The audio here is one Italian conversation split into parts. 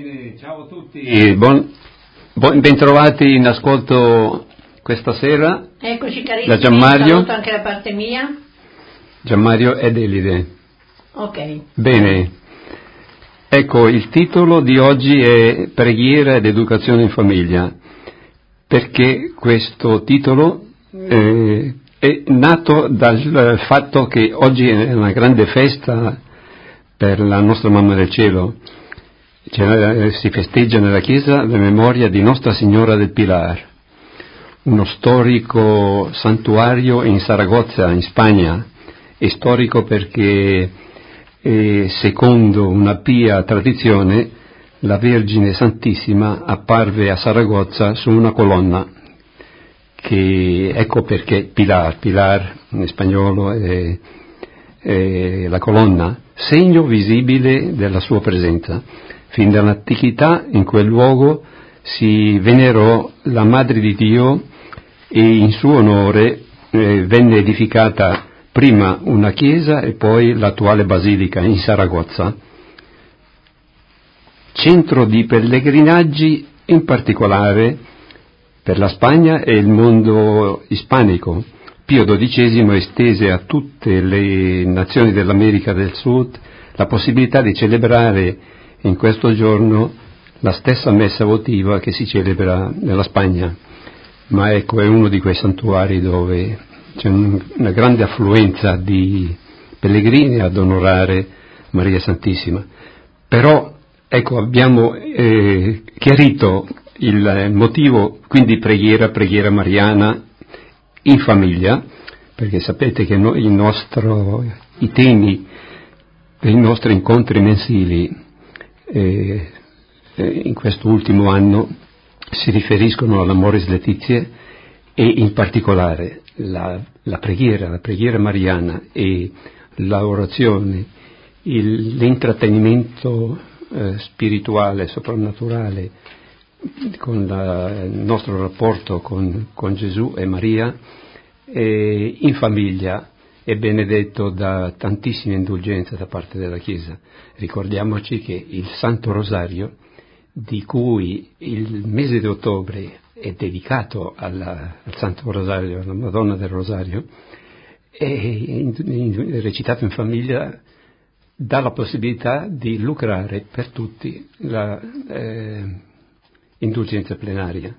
Ciao a tutti, bentrovati in ascolto questa sera. Eccoci carissimi, da Gianmario. saluto anche da parte mia. Gianmario ed Elide. Ok. Bene, ecco, il titolo di oggi è Preghiera ed educazione in famiglia. Perché questo titolo è nato dal fatto che oggi è una grande festa per la nostra Mamma del Cielo. Si festeggia nella chiesa la memoria di Nostra Signora del Pilar, uno storico santuario in Saragozza, in Spagna. È storico perché, secondo una pia tradizione, la Vergine Santissima apparve a Saragozza su una colonna, che ecco perché Pilar in spagnolo è la colonna, segno visibile della sua presenza. Fin dall'antichità in quel luogo si venerò la Madre di Dio e in suo onore venne edificata prima una chiesa e poi l'attuale basilica in Saragozza, centro di pellegrinaggi in particolare per la Spagna e il mondo ispanico. Pio XII estese a tutte le nazioni dell'America del Sud la possibilità di celebrare in questo giorno la stessa messa votiva che si celebra nella Spagna, ma ecco, è uno di quei santuari dove c'è una grande affluenza di pellegrini ad onorare Maria Santissima. Però ecco, abbiamo chiarito il motivo, quindi preghiera mariana in famiglia, perché sapete che i temi dei nostri incontri mensili in questo ultimo anno si riferiscono all'Amoris Laetitia e in particolare la preghiera mariana e l'orazione, l'intrattenimento spirituale, soprannaturale con il nostro rapporto con Gesù e Maria in famiglia è benedetto da tantissime indulgenze da parte della Chiesa. Ricordiamoci che il Santo Rosario, di cui il mese di ottobre è dedicato al Santo Rosario, alla Madonna del Rosario, è recitato in famiglia, dà la possibilità di lucrare per tutti la indulgenza plenaria.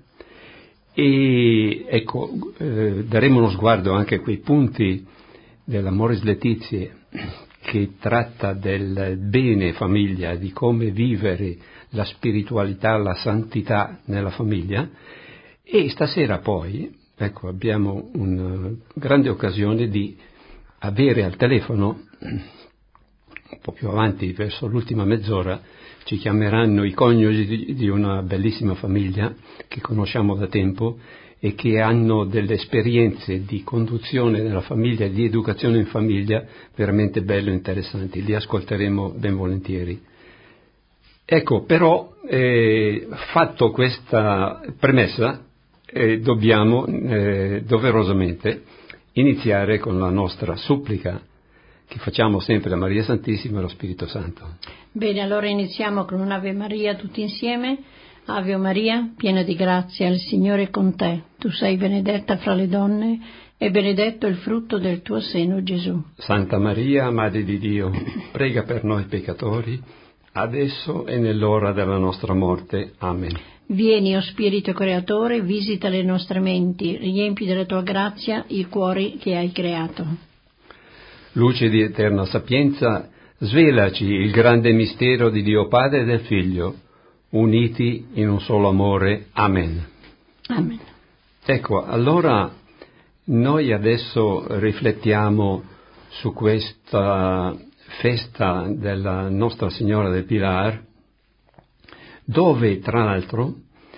E ecco, daremo uno sguardo anche a quei punti dell'Amoris Laetitia che tratta del bene famiglia, di come vivere la spiritualità, la santità nella famiglia. E stasera poi, ecco, abbiamo una grande occasione di avere al telefono, un po' più avanti, verso l'ultima mezz'ora, ci chiameranno i coniugi di una bellissima famiglia che conosciamo da tempo e che hanno delle esperienze di conduzione della famiglia, di educazione in famiglia veramente belle e interessanti. Li ascolteremo ben volentieri. Ecco, però, fatto questa premessa, dobbiamo doverosamente iniziare con la nostra supplica che facciamo sempre a Maria Santissima e allo Spirito Santo. Bene, allora iniziamo con un'Ave Maria tutti insieme. Ave Maria, piena di grazia, il Signore è con te. Tu sei benedetta fra le donne e benedetto il frutto del tuo seno, Gesù. Santa Maria, Madre di Dio, prega per noi peccatori, adesso e nell'ora della nostra morte. Amen. Vieni, o Spirito Creatore, visita le nostre menti, riempi della tua grazia i cuori che hai creato. Luce di eterna sapienza, svelaci il grande mistero di Dio Padre e del Figlio, uniti in un solo amore. Amen. Amen. Ecco, allora noi adesso riflettiamo su questa festa della Nostra Signora del Pilar, dove tra l'altro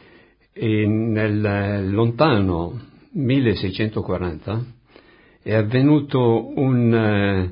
nel lontano 1640 è avvenuto un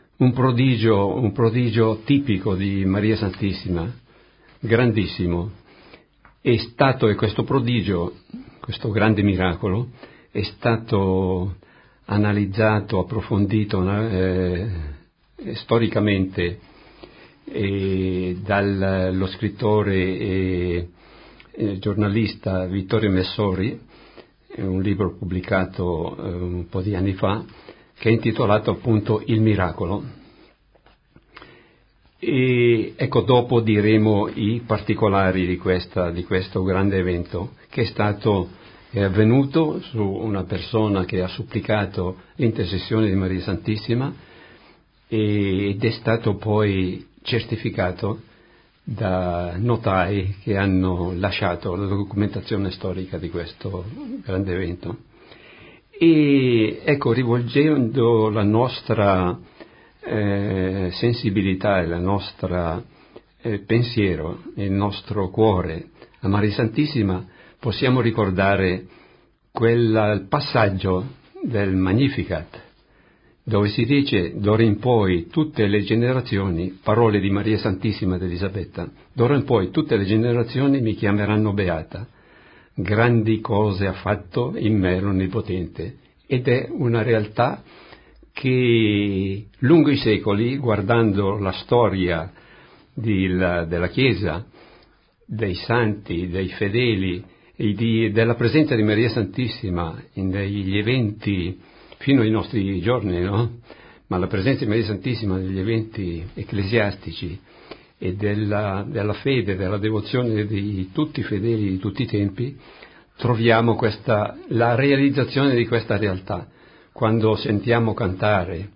prodigio tipico di Maria Santissima, grandissimo. E questo prodigio, questo grande miracolo, è stato analizzato, approfondito storicamente dallo scrittore e giornalista Vittorio Messori, un libro pubblicato un po' di anni fa, che è intitolato appunto Il miracolo. E ecco, dopo diremo i particolari di questo grande evento, che è avvenuto su una persona che ha supplicato l'intercessione di Maria Santissima ed è stato poi certificato da notai che hanno lasciato la documentazione storica di questo grande evento. E ecco, rivolgendo la nostra sensibilità e la nostra pensiero, il nostro cuore a Maria Santissima, possiamo ricordare quel passaggio del Magnificat, dove si dice: d'ora in poi tutte le generazioni, parole di Maria Santissima ed Elisabetta, d'ora in poi tutte le generazioni mi chiameranno beata, grandi cose ha fatto in me l'Onnipotente. Ed è una realtà che lungo i secoli, guardando la storia della Chiesa, dei santi, dei fedeli e della presenza di Maria Santissima negli eventi fino ai nostri giorni, no? Ma la presenza di Maria Santissima negli eventi ecclesiastici e della fede, della devozione di tutti i fedeli di tutti i tempi, troviamo la realizzazione di questa realtà. Quando sentiamo cantare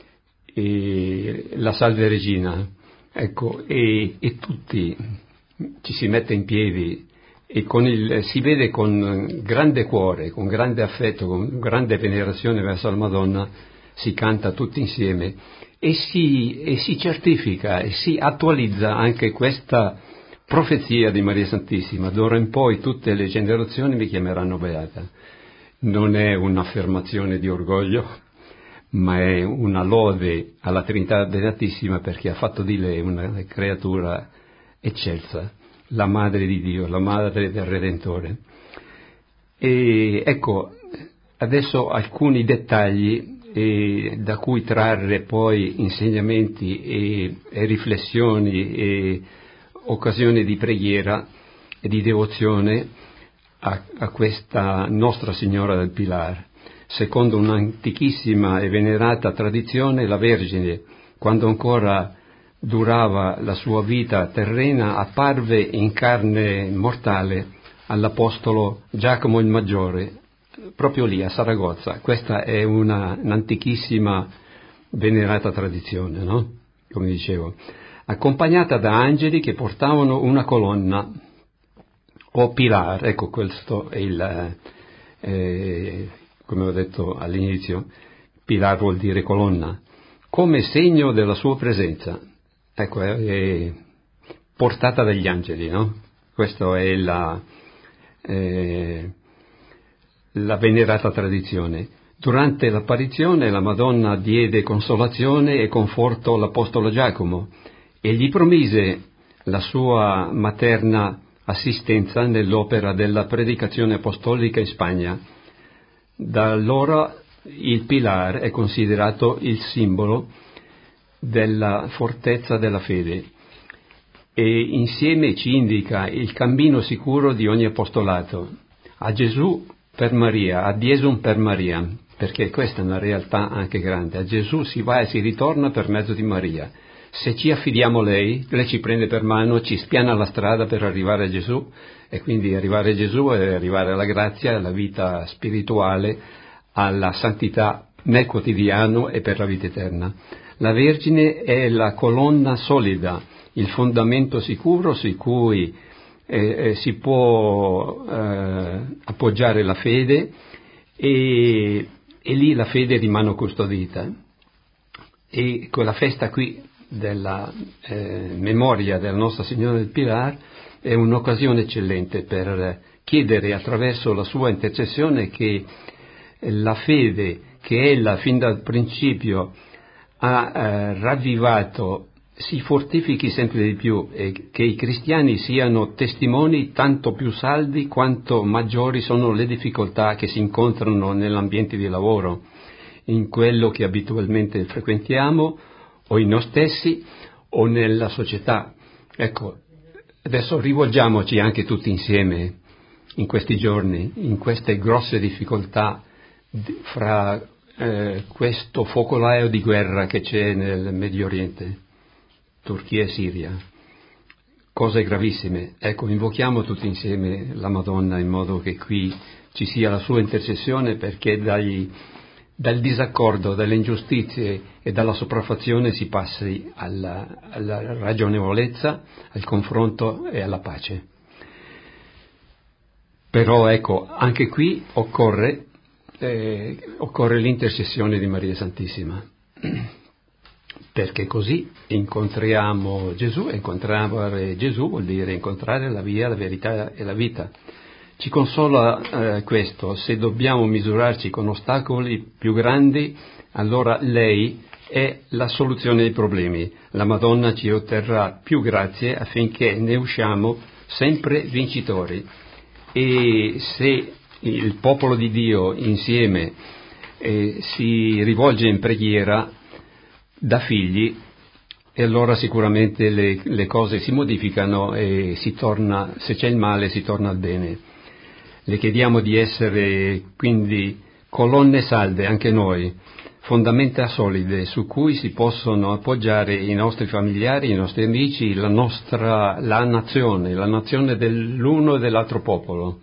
la Salve Regina, ecco, e tutti ci si mette in piedi e si vede con grande cuore, con grande affetto, con grande venerazione verso la Madonna, si canta tutti insieme e si certifica e si attualizza anche questa profezia di Maria Santissima: d'ora in poi tutte le generazioni mi chiameranno beata. Non è un'affermazione di orgoglio, ma è una lode alla Trinità Beatissima, perché ha fatto di lei una creatura eccelsa, la Madre di Dio, la Madre del Redentore. E ecco, adesso alcuni dettagli da cui trarre poi insegnamenti e riflessioni e occasioni di preghiera e di devozione a questa Nostra Signora del Pilar. Secondo un'antichissima e venerata tradizione, la Vergine, quando ancora durava la sua vita terrena, apparve in carne mortale all'Apostolo Giacomo il Maggiore, proprio lì a Saragozza. Questa è un'antichissima venerata tradizione, no? Come dicevo, accompagnata da angeli che portavano una colonna o pilar. Ecco, questo è come ho detto all'inizio, pilar vuol dire colonna, come segno della sua presenza. Ecco, è portata dagli angeli, no? Questa è la venerata tradizione. Durante l'apparizione la Madonna diede consolazione e conforto all'Apostolo Giacomo e gli promise la sua materna assistenza nell'opera della predicazione apostolica in Spagna. Da allora il Pilar è considerato il simbolo della fortezza della fede e insieme ci indica il cammino sicuro di ogni apostolato. A Gesù per Maria, ad Iesum per Maria, perché questa è una realtà anche grande. A Gesù si va e si ritorna per mezzo di Maria. Se ci affidiamo a lei ci prende per mano, ci spiana la strada per arrivare a Gesù, e quindi arrivare a Gesù è arrivare alla grazia, alla vita spirituale, alla santità nel quotidiano e per la vita eterna. La Vergine è la colonna solida, il fondamento sicuro su cui si può appoggiare la fede e lì la fede rimane custodita. E quella festa qui della memoria della Nostra Signora del Pilar è un'occasione eccellente per chiedere attraverso la sua intercessione che la fede che ella fin dal principio ha ravvivato si fortifichi sempre di più e che i cristiani siano testimoni tanto più saldi quanto maggiori sono le difficoltà che si incontrano nell'ambiente di lavoro, in quello che abitualmente frequentiamo o in noi stessi o nella società. Ecco, adesso rivolgiamoci anche tutti insieme in questi giorni, in queste grosse difficoltà fra questo focolaio di guerra che c'è nel Medio Oriente, Turchia e Siria, cose gravissime. Ecco, invochiamo tutti insieme la Madonna in modo che qui ci sia la sua intercessione, perché dal disaccordo, dalle ingiustizie e dalla sopraffazione si passi alla ragionevolezza, al confronto e alla pace. Però ecco, anche qui occorre l'intercessione di Maria Santissima, perché così incontriamo Gesù, e incontrare Gesù vuol dire incontrare la via, la verità e la vita. Ci consola questo: se dobbiamo misurarci con ostacoli più grandi, allora lei è la soluzione dei problemi. La Madonna ci otterrà più grazie affinché ne usciamo sempre vincitori. E se il popolo di Dio insieme si rivolge in preghiera da figli, e allora sicuramente le cose si modificano e si torna, se c'è il male si torna al bene. Le chiediamo di essere quindi colonne salde anche noi, fondamenta solide su cui si possono appoggiare i nostri familiari, i nostri amici, la nazione dell'uno e dell'altro popolo.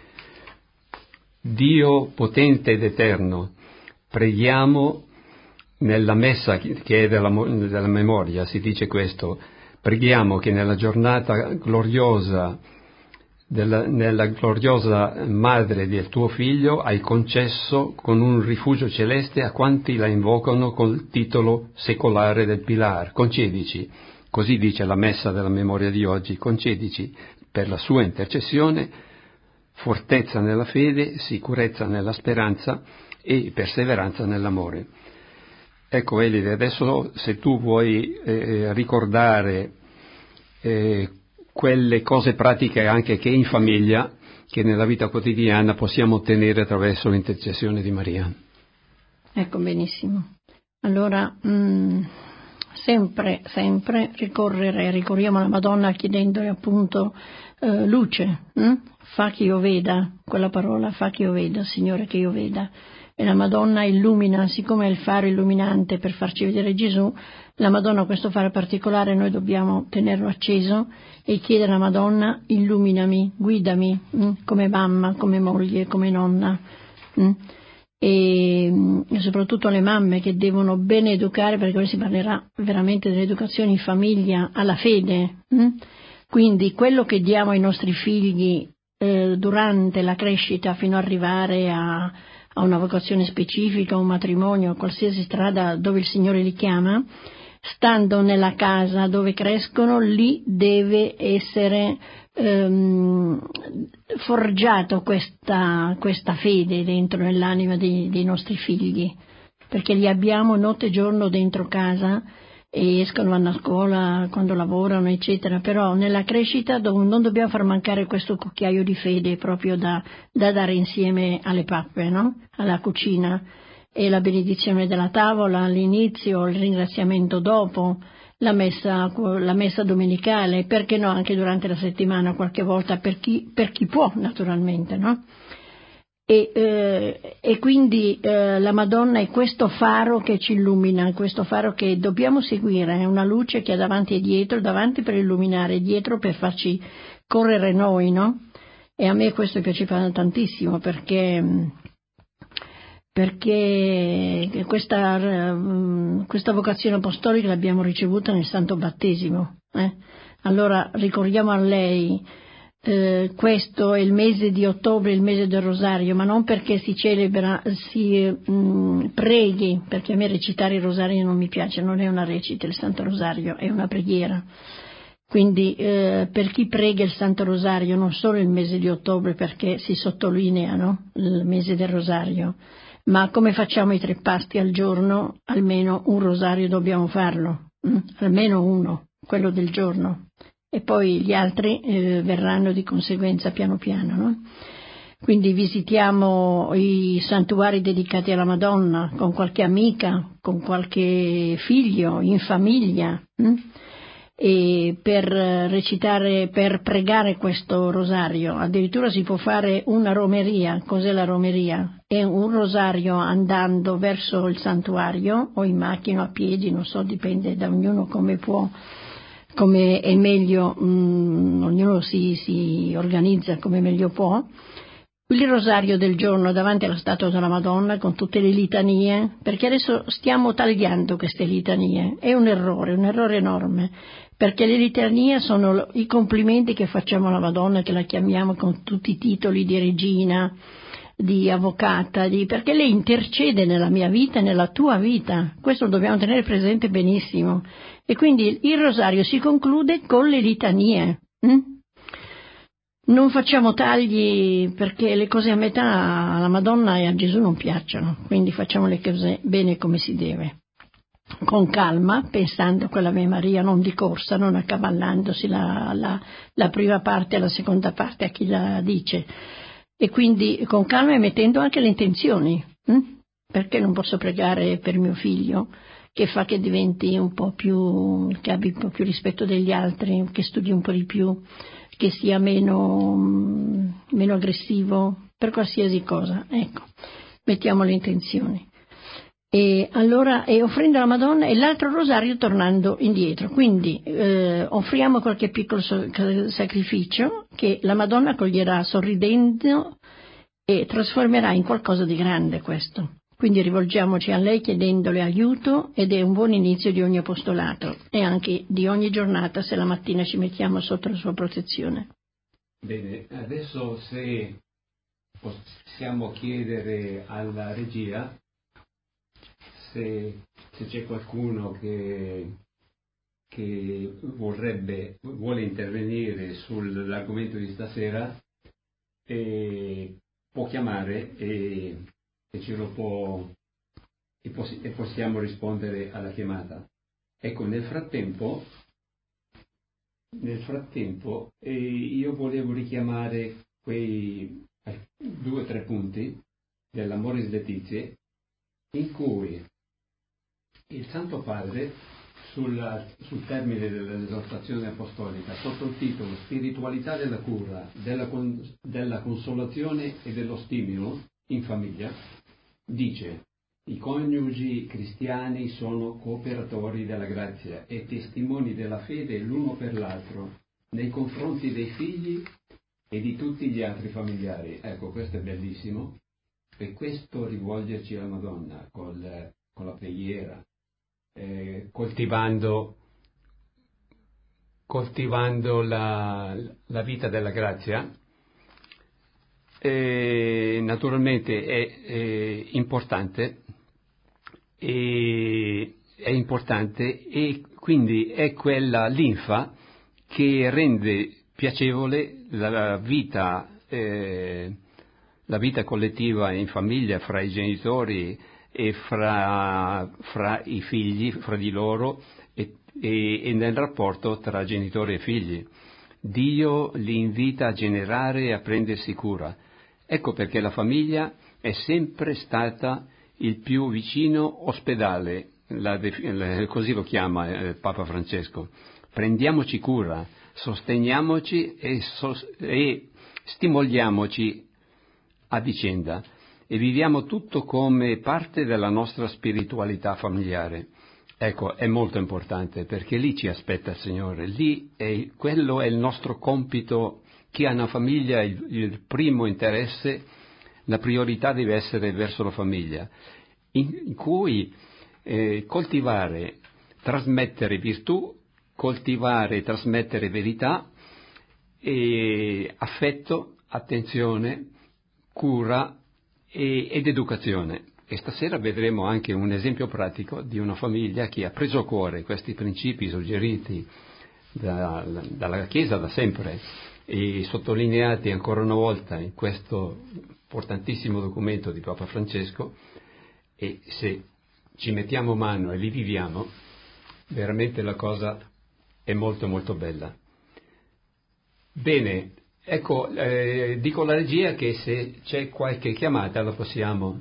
Dio potente ed eterno, preghiamo nella messa che è della memoria, si dice questo: preghiamo che nella giornata gloriosa nella gloriosa madre del tuo figlio hai concesso con un rifugio celeste a quanti la invocano col titolo secolare del Pilar. Concedici, così dice la messa della memoria di oggi, concedici per la sua intercessione fortezza nella fede, sicurezza nella speranza e perseveranza nell'amore. Ecco Elide, adesso se tu vuoi ricordare quelle cose pratiche anche che in famiglia, che nella vita quotidiana possiamo ottenere attraverso l'intercessione di Maria. Ecco, benissimo. Allora, sempre ricorriamo alla Madonna chiedendole appunto luce, fa che io veda, quella parola, fa che io veda, Signore, che io veda. E la Madonna illumina, siccome è il faro illuminante per farci vedere Gesù, la Madonna, questo faro particolare, noi dobbiamo tenerlo acceso e chiedere alla Madonna: illuminami, guidami, come mamma, come moglie, come nonna. E soprattutto le mamme che devono bene educare, perché ora si parlerà veramente dell'educazione in famiglia alla fede. Quindi quello che diamo ai nostri figli durante la crescita fino ad arrivare a una vocazione specifica, un matrimonio, a qualsiasi strada dove il Signore li chiama, stando nella casa dove crescono, lì deve essere forgiato questa fede dentro nell'anima dei nostri figli, perché li abbiamo notte e giorno dentro casa e escono, vanno a scuola, quando lavorano, eccetera, però nella crescita non dobbiamo far mancare questo cucchiaio di fede proprio da dare insieme alle pappe, no? Alla cucina, e la benedizione della tavola all'inizio, il ringraziamento dopo, la messa domenicale, perché no anche durante la settimana qualche volta per chi può, naturalmente, no? E quindi la Madonna è questo faro che ci illumina, questo faro che dobbiamo seguire, è una luce che ha davanti e dietro, davanti per illuminare, dietro per farci correre noi, no? E a me questo piaceva tantissimo, perché questa vocazione apostolica l'abbiamo ricevuta nel Santo Battesimo. Allora ricordiamo a lei. Questo è il mese di ottobre, il mese del Rosario, ma non perché si celebra, si preghi, perché a me recitare il Rosario non mi piace, non è una recita il Santo Rosario, è una preghiera. Quindi per chi prega il Santo Rosario, non solo il mese di ottobre, perché si sottolinea, no? Il mese del Rosario, ma come facciamo i 3 pasti al giorno, almeno un rosario dobbiamo farlo, almeno uno, quello del giorno. E poi gli altri verranno di conseguenza piano piano, no? Quindi visitiamo i santuari dedicati alla Madonna con qualche amica, con qualche figlio, in famiglia, e per recitare, per pregare questo rosario. Addirittura si può fare una romeria. Cos'è la romeria? È un rosario andando verso il santuario o in macchina o a piedi, non so, dipende da ognuno come può, come è meglio, ognuno si organizza come meglio può. Il rosario del giorno davanti alla statua della Madonna con tutte le litanie, perché adesso stiamo tagliando queste litanie, è un errore enorme, perché le litanie sono i complimenti che facciamo alla Madonna, che la chiamiamo con tutti i titoli di regina, di avvocata, perché lei intercede nella mia vita e nella tua vita, questo lo dobbiamo tenere presente benissimo, e quindi il rosario si conclude con le litanie. Non facciamo tagli perché le cose a metà alla Madonna e a Gesù non piacciono, quindi facciamo le cose bene come si deve, con calma, pensando a quell'Ave Maria, non di corsa, non accavallandosi la prima parte e la seconda parte a chi la dice, e quindi con calma e mettendo anche le intenzioni, perché non posso pregare per mio figlio, che fa che diventi un po' più, che abbia un po' più rispetto degli altri, che studi un po' di più, che sia meno aggressivo, per qualsiasi cosa, ecco, mettiamo le intenzioni. E allora, offrendo alla Madonna e l'altro rosario tornando indietro, quindi offriamo qualche piccolo sacrificio che la Madonna accoglierà sorridendo e trasformerà in qualcosa di grande questo. Quindi rivolgiamoci a lei chiedendole aiuto, ed è un buon inizio di ogni apostolato e anche di ogni giornata se la mattina ci mettiamo sotto la sua protezione. Bene, adesso se possiamo chiedere alla regia se c'è qualcuno che vuole intervenire sull'argomento di stasera, può chiamare e ce lo può e possiamo rispondere alla chiamata. Ecco, nel frattempo io volevo richiamare quei 2 o 3 punti dell'Amoris Laetitia in cui il Santo Padre sul termine dell'esortazione apostolica, sotto il titolo Spiritualità della cura, della consolazione e dello stimolo in famiglia, dice: i coniugi cristiani sono cooperatori della grazia e testimoni della fede l'uno per l'altro nei confronti dei figli e di tutti gli altri familiari. Ecco, questo è bellissimo, e questo rivolgerci alla Madonna con la preghiera, coltivando la vita della grazia, naturalmente è importante, e quindi è quella linfa che rende piacevole la vita collettiva in famiglia, fra i genitori e fra i figli, fra di loro, e nel rapporto tra genitori e figli. Dio li invita a generare e a prendersi cura. Ecco perché la famiglia è sempre stata il più vicino ospedale, così lo chiama Papa Francesco. Prendiamoci cura, sosteniamoci e stimoliamoci a vicenda, e viviamo tutto come parte della nostra spiritualità familiare. Ecco, è molto importante, perché lì ci aspetta il Signore, quello è il nostro compito. Chi ha una famiglia, il primo interesse, la priorità deve essere verso la famiglia, in cui coltivare, trasmettere virtù, coltivare e trasmettere verità, e affetto, attenzione, cura ed educazione. E stasera vedremo anche un esempio pratico di una famiglia che ha preso a cuore questi principi suggeriti dalla Chiesa da sempre e sottolineati ancora una volta in questo importantissimo documento di Papa Francesco, e se ci mettiamo mano e li viviamo, veramente la cosa è molto molto bella. Bene, ecco, dico alla regia che se c'è qualche chiamata la possiamo.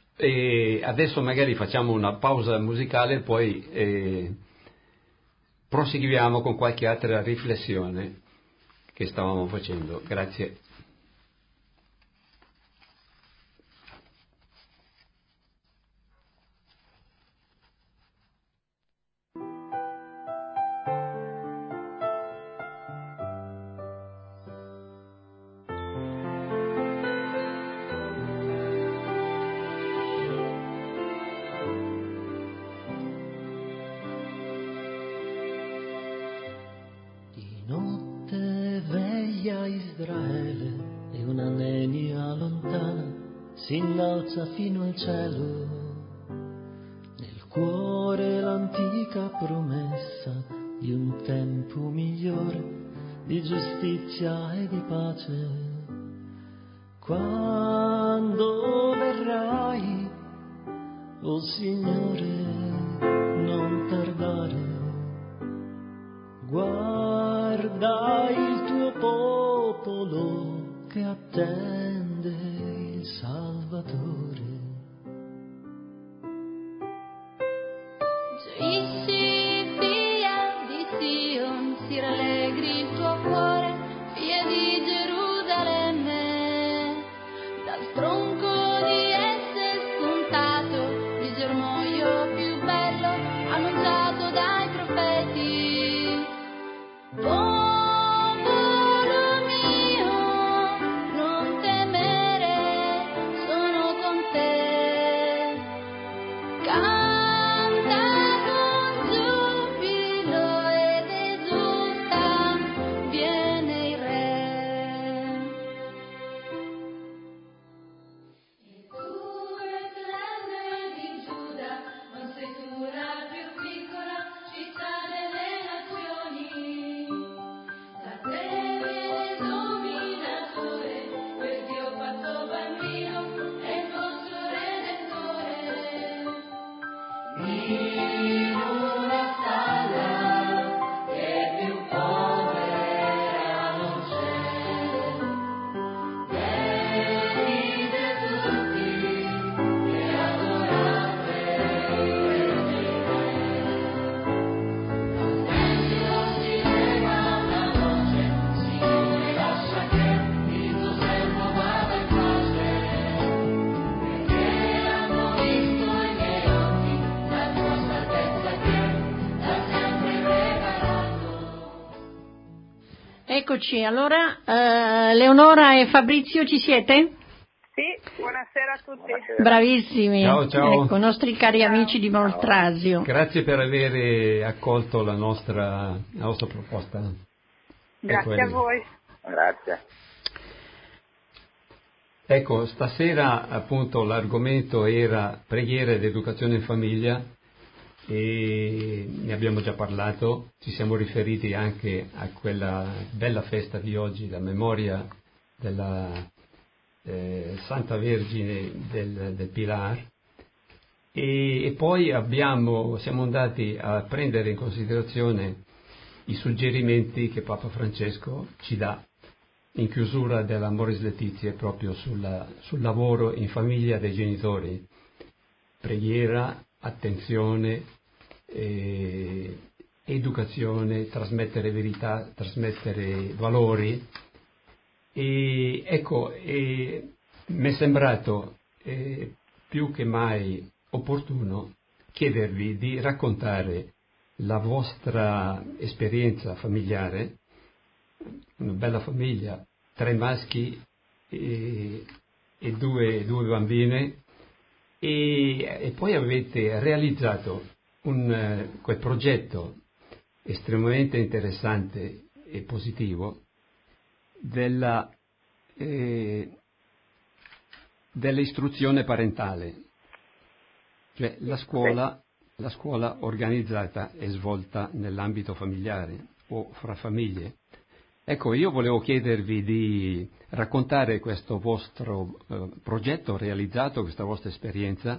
E adesso magari facciamo una pausa musicale, poi proseguiamo con qualche altra riflessione che stavamo facendo. Grazie. Israele e una nenia lontana si innalza fino al cielo, nel cuore l'antica promessa di un tempo migliore, di giustizia e di pace. Quando verrai, o Signore, non tardare, guarda il tuo popolo che attende il Salvatore. Gioisci, figlia di Sion, si rallegri il tuo cuore, figlia di Gerusalemme, dal tronco di esse spuntato, il germoglio più bello, annunciato dai profeti. Popolo mio, non temere, sono con te. Canta con giubilo ed esulta, viene il Re. E tu, Betlemme di Giuda, non sei tu la più piccola città delle nazioni. Da te viene il dominatore, quel Dio fatto bambino è il nostro Redentore. In una stalla che più povera non c'è, venite tutti e adorate il Dio si leva una voce, Signore lascia che il tuo servo vada in pace, perché hanno visto i miei occhi la tua salvezza che da sempre preparato. Eccoci, allora Leonora e Fabrizio ci siete? Sì, buonasera a tutti. Bravissimi. Ciao, ciao. Ecco, nostri cari amici di Moltrasio. Grazie per aver accolto la nostra proposta. Grazie a voi. Grazie. Ecco, stasera appunto l'argomento era preghiera ed educazione in famiglia e ne abbiamo già parlato, ci siamo riferiti anche a quella bella festa di oggi, la memoria della Santa Vergine del Pilar e poi siamo andati a prendere in considerazione i suggerimenti che Papa Francesco ci dà in chiusura della Amoris Laetitia proprio sul lavoro in famiglia dei genitori, preghiera, attenzione, educazione, trasmettere verità, trasmettere valori. E ecco, mi è sembrato più che mai opportuno chiedervi di raccontare la vostra esperienza familiare, una bella famiglia, 3 maschi e due bambine, e poi avete realizzato quel progetto estremamente interessante e positivo dell'istruzione parentale, cioè la scuola organizzata e svolta nell'ambito familiare o fra famiglie. Ecco, io volevo chiedervi di raccontare questo vostro progetto realizzato, questa vostra esperienza,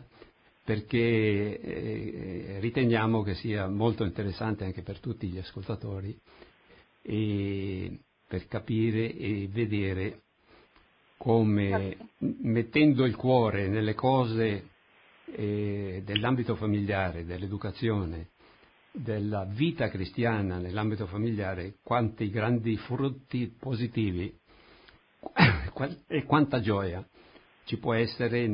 perché riteniamo che sia molto interessante anche per tutti gli ascoltatori e per capire e vedere come, mettendo il cuore nelle cose dell'ambito familiare, dell'educazione della vita cristiana nell'ambito familiare, quanti grandi frutti positivi e quanta gioia ci può essere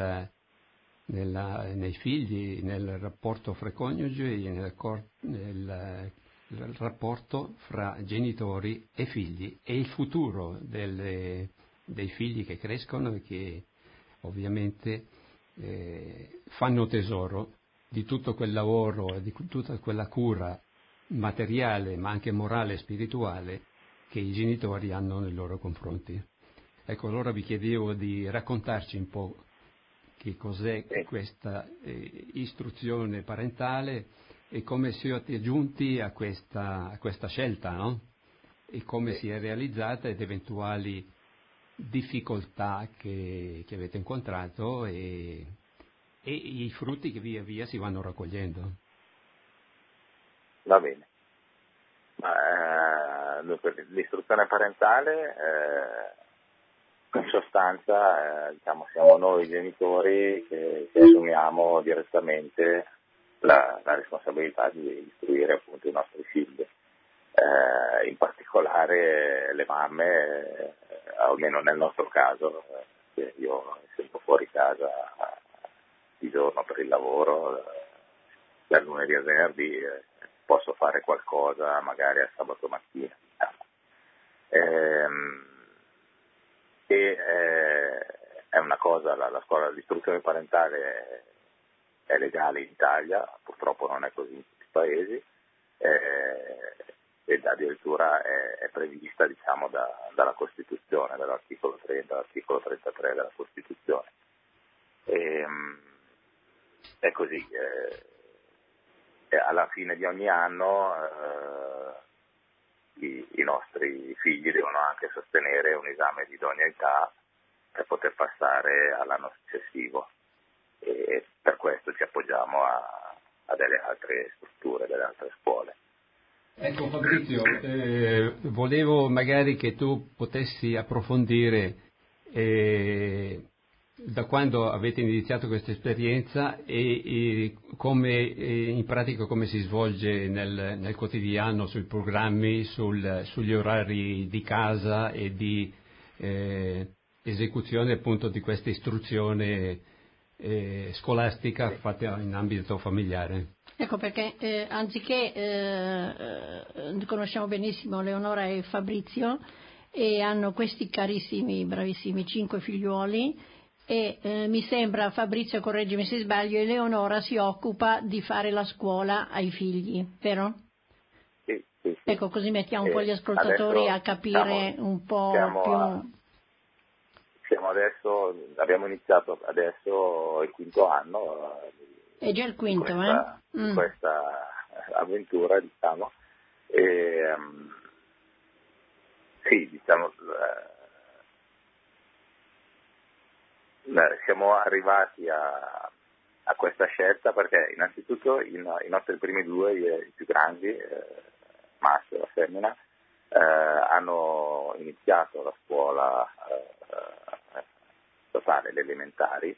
nei figli, nel rapporto fra coniugi, nel rapporto fra genitori e figli, e il futuro dei figli che crescono e che ovviamente fanno tesoro di tutto quel lavoro e di tutta quella cura materiale ma anche morale e spirituale che i genitori hanno nei loro confronti. Ecco, allora vi chiedevo di raccontarci un po' che cos'è questa istruzione parentale e come siete giunti a questa scelta, no? E come si è realizzata ed eventuali difficoltà che avete incontrato e i frutti che via via si vanno raccogliendo. Va bene. L'istruzione parentale, in sostanza, diciamo, siamo noi genitori che assumiamo direttamente la responsabilità di istruire appunto i nostri figli. In particolare le mamme, almeno nel nostro caso, io essendo fuori casa di giorno per il lavoro, dal lunedì al venerdì, posso fare qualcosa magari a sabato mattina. È una cosa, la scuola di istruzione parentale è legale in Italia, purtroppo non è così in tutti i paesi, ed addirittura è prevista, diciamo, dalla Costituzione, dall'articolo 30, dall'articolo 33 della Costituzione. È così. Alla fine di ogni anno i nostri figli devono anche sostenere un esame di idoneità per poter passare all'anno successivo, e per questo ci appoggiamo a delle altre strutture, delle altre scuole. Ecco Fabrizio, volevo magari che tu potessi approfondire da quando avete iniziato questa esperienza e come in pratica come si svolge nel quotidiano, sui programmi, sugli orari di casa e di esecuzione appunto di questa istruzione scolastica fatta in ambito familiare. Ecco perché anziché conosciamo benissimo Leonora e Fabrizio e hanno questi carissimi, bravissimi 5 figliuoli e mi sembra, Fabrizio correggimi se sbaglio, Eleonora si occupa di fare la scuola ai figli, vero? Sì. Ecco, così mettiamo un po' gli ascoltatori a capire un po' più. Abbiamo iniziato adesso il 5º anno. È già il quinto, di questa avventura, diciamo. Sì, diciamo, siamo arrivati a questa scelta perché innanzitutto i nostri primi due, i più grandi, maschio e la femmina, hanno iniziato la scuola statale, le elementari,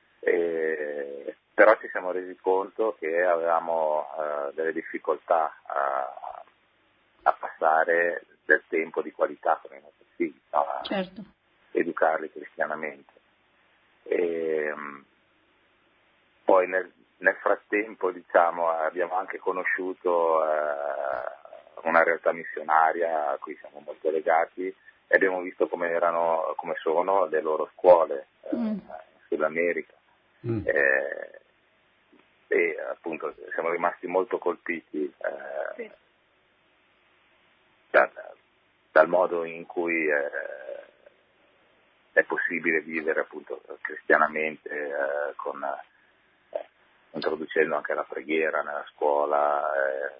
però ci siamo resi conto che avevamo delle difficoltà a passare del tempo di qualità con i nostri figli, no? Certo. Educarli cristianamente. Poi nel frattempo, diciamo, abbiamo anche conosciuto una realtà missionaria a cui siamo molto legati e abbiamo visto come sono le loro scuole in Sud America. E appunto siamo rimasti molto colpiti dal modo in cui è possibile vivere appunto cristianamente, introducendo anche la preghiera nella scuola,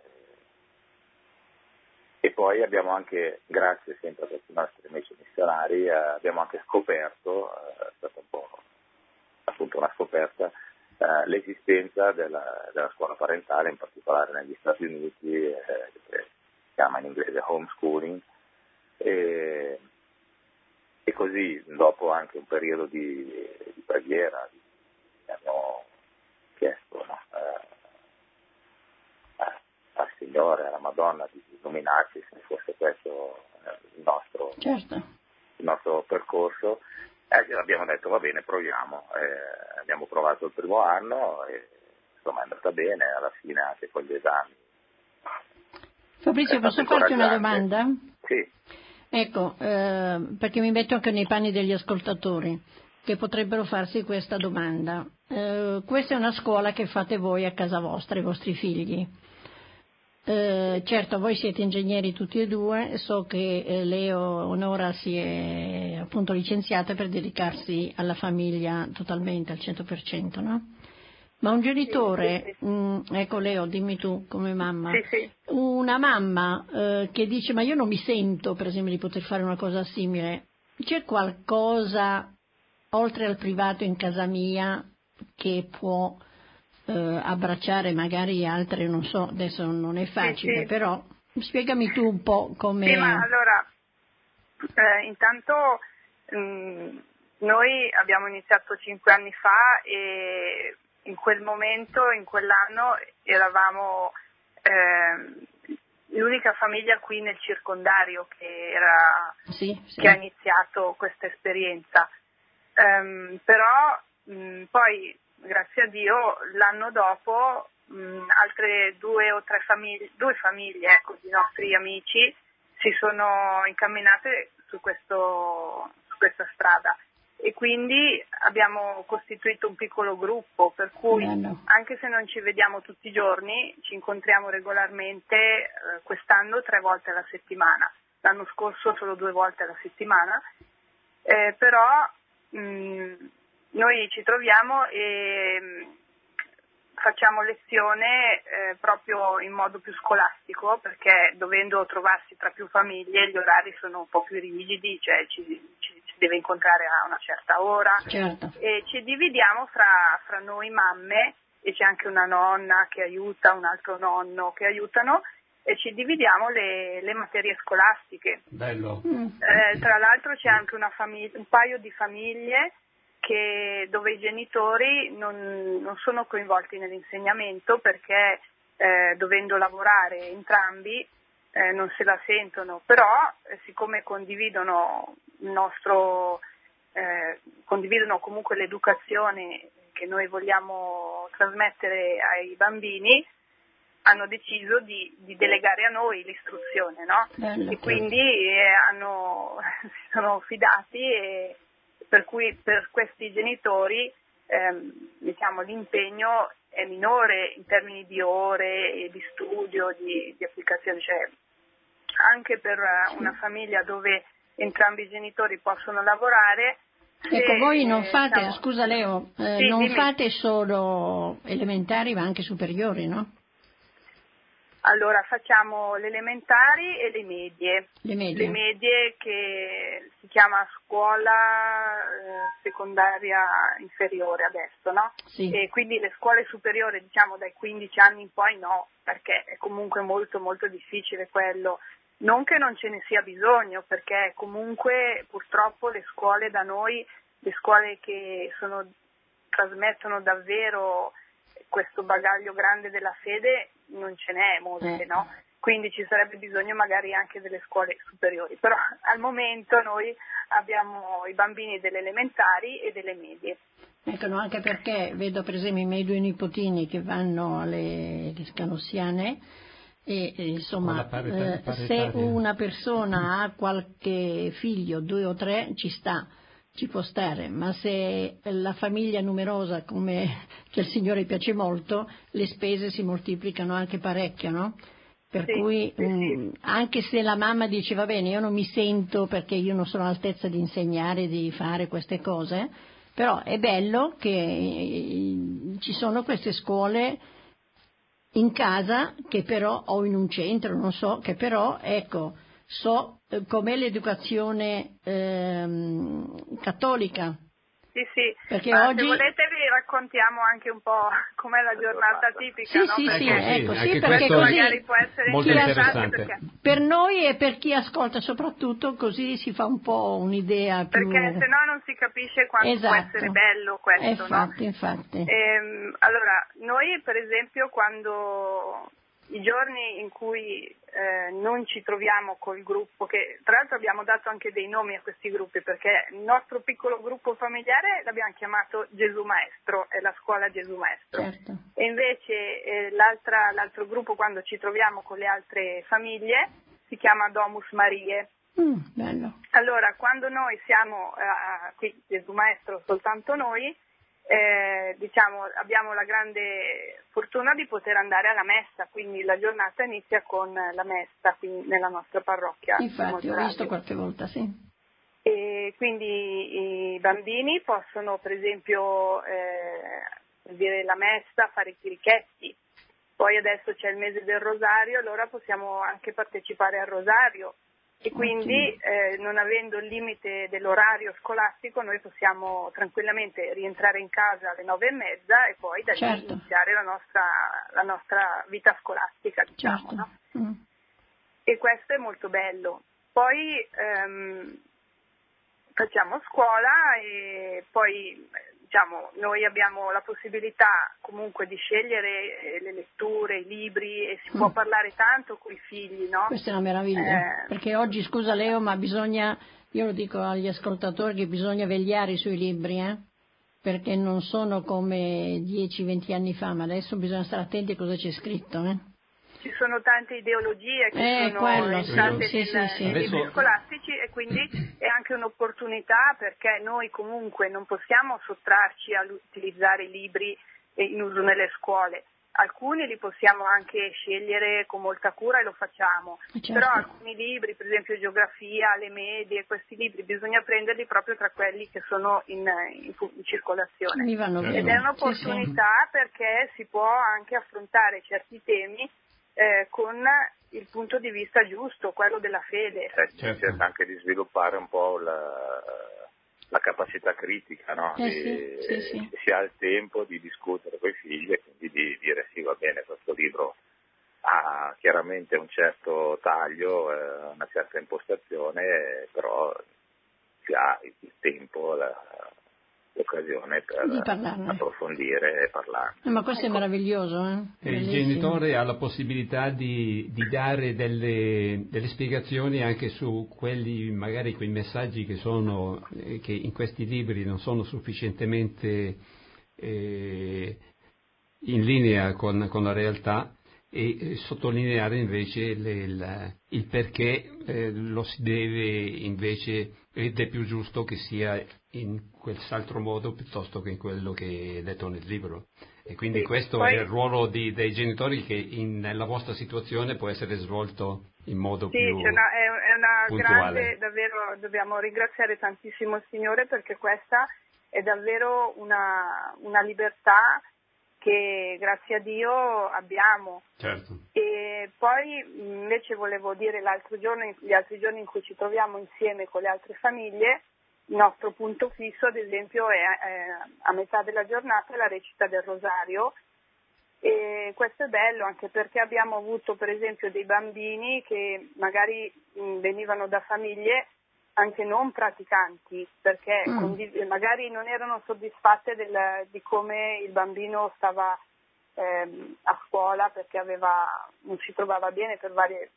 e poi abbiamo anche, grazie sempre a questi nostri amici missionari, abbiamo anche scoperto, è stata un po' appunto una scoperta, l'esistenza della scuola parentale, in particolare negli Stati Uniti, che si chiama in inglese homeschooling, e così dopo anche un periodo di preghiera abbiamo chiesto, no? donna di nominarsi, se fosse questo Certo. il nostro percorso. Abbiamo detto va bene, proviamo. Abbiamo provato il primo anno e insomma è andata bene, alla fine anche con gli esami. Fabrizio, posso farti una domanda? Sì. Ecco, perché mi metto anche nei panni degli ascoltatori che potrebbero farsi questa domanda. Questa è una scuola che fate voi a casa vostra, i vostri figli. Certo, voi siete ingegneri tutti e due, so che Leo Onora si è appunto licenziata per dedicarsi alla famiglia totalmente, al 100%, no? Ma un genitore, ecco Leo, dimmi tu come mamma, una mamma che dice ma io non mi sento per esempio di poter fare una cosa simile, c'è qualcosa oltre al privato in casa mia che può abbracciare magari altre, non so, adesso non è facile, però spiegami tu un po' come... Sì, ma allora, intanto noi abbiamo iniziato 5 anni fa e in quel momento, in quell'anno, eravamo l'unica famiglia qui nel circondario che ha iniziato questa esperienza. Però poi, grazie a Dio, l'anno dopo altre due famiglie ecco, di nostri amici si sono incamminate su questa strada. E quindi abbiamo costituito un piccolo gruppo, per cui anche se non ci vediamo tutti i giorni, ci incontriamo regolarmente, quest'anno 3 volte alla settimana, l'anno scorso solo 2 volte alla settimana, però noi ci troviamo e facciamo lezione proprio in modo più scolastico, perché dovendo trovarsi tra più famiglie gli orari sono un po' più rigidi, cioè ci deve incontrare a una certa ora, e ci dividiamo fra noi mamme, e c'è anche una nonna che aiuta, un altro nonno che aiutano, e ci dividiamo le materie scolastiche. Bello. Tra l'altro c'è anche un paio di famiglie dove i genitori non sono coinvolti nell'insegnamento perché dovendo lavorare entrambi non se la sentono, però siccome condividono condividono comunque l'educazione che noi vogliamo trasmettere ai bambini, hanno deciso di delegare a noi l'istruzione, no? Bello, e quindi si sono fidati, e per cui per questi genitori diciamo, l'impegno è minore in termini di ore e di studio, di applicazione, cioè anche per una famiglia dove entrambi i genitori possono lavorare. Ecco, voi non fate, scusa Leo, non fate solo elementari ma anche superiori, no? Allora, facciamo le elementari e le medie. Le medie che si chiama scuola secondaria inferiore adesso, no? Sì. E quindi le scuole superiori, diciamo dai 15 anni in poi no, perché è comunque molto molto difficile quello. Non che non ce ne sia bisogno, perché comunque purtroppo le scuole da noi, le scuole che trasmettono davvero questo bagaglio grande della fede, non ce n'è molte, no? Quindi ci sarebbe bisogno magari anche delle scuole superiori, però al momento noi abbiamo i bambini delle elementari e delle medie. Ecco, no, anche perché vedo per esempio i miei 2 nipotini che vanno alle Canossiane e insomma se una persona ha qualche figlio, 2 o 3, ci può stare, ma se la famiglia è numerosa come che al Signore piace molto, le spese si moltiplicano anche parecchio, no? Per cui anche se la mamma dice va bene, io non mi sento perché io non sono all'altezza di insegnare, di fare queste cose, però è bello che ci sono queste scuole in casa che però, o in un centro, non so, che però, ecco, com'è l'educazione cattolica. Sì, perché oggi... se volete vi raccontiamo anche un po' com'è la giornata tipica, no? Perché così magari può essere molto interessante. Per noi e per chi ascolta soprattutto, così si fa un po' un'idea più... Perché se no non si capisce quanto può essere bello questo, infatti. Allora, noi per esempio quando i giorni in cui non ci troviamo col gruppo, che tra l'altro abbiamo dato anche dei nomi a questi gruppi, perché il nostro piccolo gruppo familiare l'abbiamo chiamato Gesù Maestro, è la scuola Gesù Maestro. Certo. E invece l'altro gruppo, quando ci troviamo con le altre famiglie, si chiama Domus Marie. Bello. Allora, quando noi siamo qui Gesù Maestro, soltanto noi, abbiamo la grande fortuna di poter andare alla messa, quindi la giornata inizia con la messa qui nella nostra parrocchia. Infatti ho visto qualche volta, sì. E quindi i bambini possono, per esempio, dire la messa, fare i chirichetti. Poi adesso c'è il mese del rosario, allora possiamo anche partecipare al rosario. E quindi non avendo il limite dell'orario scolastico noi possiamo tranquillamente rientrare in casa alle 9:30 e poi da lì Certo. iniziare la nostra vita scolastica, diciamo. Certo. No? E questo è molto bello. Poi facciamo scuola e poi noi abbiamo la possibilità comunque di scegliere le letture, i libri, e si può parlare tanto con i figli, no? Questa è una meraviglia, perché oggi, scusa Leo, ma io lo dico agli ascoltatori, che bisogna vegliare sui libri, perché non sono come 10-20 anni fa, ma adesso bisogna stare attenti a cosa c'è scritto. Ci sono tante ideologie che sono entrate nei libri scolastici, e quindi è anche un'opportunità, perché noi comunque non possiamo sottrarci all'utilizzare i libri in uso nelle scuole. Alcuni li possiamo anche scegliere con molta cura e lo facciamo, certo. Però alcuni libri, per esempio geografia, le medie, questi libri bisogna prenderli proprio tra quelli che sono in circolazione. Mi vanno bene. Ed è un'opportunità, perché si può anche affrontare certi temi con il punto di vista giusto, quello della fede. Cerca anche di sviluppare un po' la capacità critica, no? Sì. Si ha il tempo di discutere con i figli e quindi di dire sì, va bene, questo libro ha chiaramente un certo taglio, una certa impostazione, però si ha il tempo, l'occasione per approfondire e parlare. Ma questo è meraviglioso, E il genitore ha la possibilità di dare delle spiegazioni anche su quelli, magari quei messaggi che in questi libri non sono sufficientemente in linea con la realtà, e sottolineare invece il perché lo si deve invece, ed è più giusto che sia in quell'altro modo piuttosto che in quello che è detto nel libro. E quindi questo è il ruolo dei genitori, che nella vostra situazione può essere svolto in modo più è una puntuale. Grande, davvero dobbiamo ringraziare tantissimo il Signore, perché questa è davvero una libertà che grazie a Dio abbiamo. Certo. E poi invece volevo dire gli altri giorni in cui ci troviamo insieme con le altre famiglie, il nostro punto fisso ad esempio è a metà della giornata la recita del rosario, e questo è bello anche perché abbiamo avuto per esempio dei bambini che magari venivano da famiglie anche non praticanti, perché magari non erano soddisfatte di come il bambino stava a scuola, perché non si trovava bene per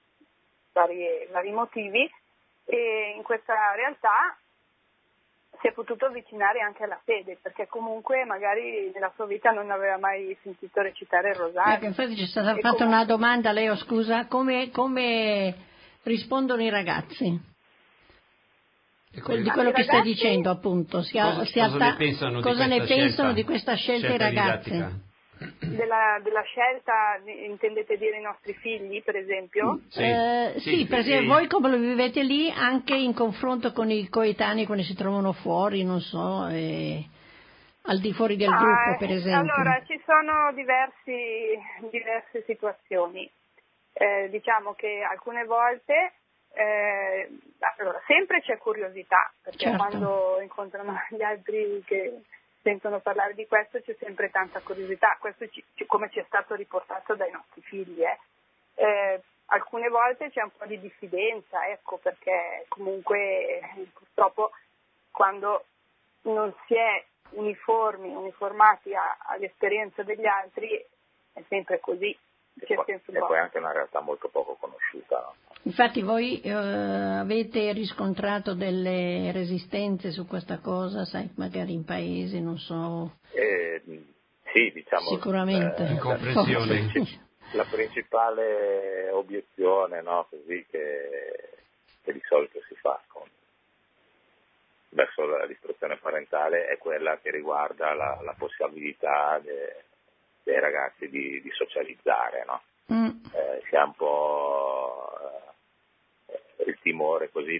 vari motivi, e in questa realtà si è potuto avvicinare anche alla fede, perché comunque magari nella sua vita non aveva mai sentito recitare il rosario. Infatti ci è stata fatta una domanda, Leo, scusa, come rispondono i ragazzi? Di quello che stai dicendo, appunto. Cosa ne pensano di questa scelta i ragazzi? Della scelta, intendete dire i nostri figli, per esempio? Sì, perché voi come lo vivete lì, anche in confronto con i coetanei quando si trovano fuori, non so, al di fuori del gruppo, per esempio? Allora, ci sono diverse situazioni. Diciamo che alcune volte sempre c'è curiosità, perché certo. Quando incontrano gli altri che sentono parlare di questo c'è sempre tanta curiosità, questo come ci è stato riportato dai nostri figli. Alcune volte c'è un po' di diffidenza, perché comunque purtroppo quando non si è uniformati all'esperienza degli altri è sempre così. E poi anche una realtà molto poco conosciuta, no? Infatti voi avete riscontrato delle resistenze su questa cosa, sai, magari in paesi, non so. Sì, diciamo. Sicuramente. Incomprensione. La principale obiezione, no, così che di solito si fa verso l'istruzione parentale è quella che riguarda la possibilità dei ragazzi di socializzare, no? Si ha un po' il timore così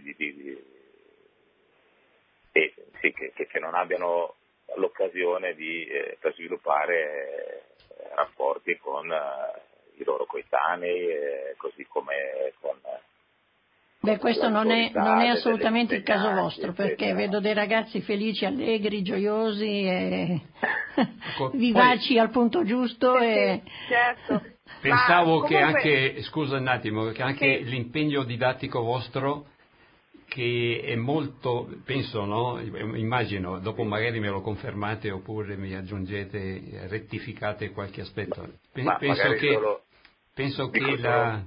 che non abbiano l'occasione per sviluppare rapporti con i loro coetanei, così come con questo non è assolutamente il caso vostro, perché vedo dei ragazzi felici, allegri, gioiosi e vivaci al punto giusto. Certo. Pensavo comunque... che anche, scusa un attimo, che anche l'impegno didattico vostro, che è molto, penso, no? Immagino, dopo magari me lo confermate oppure mi aggiungete, rettificate qualche aspetto. Penso che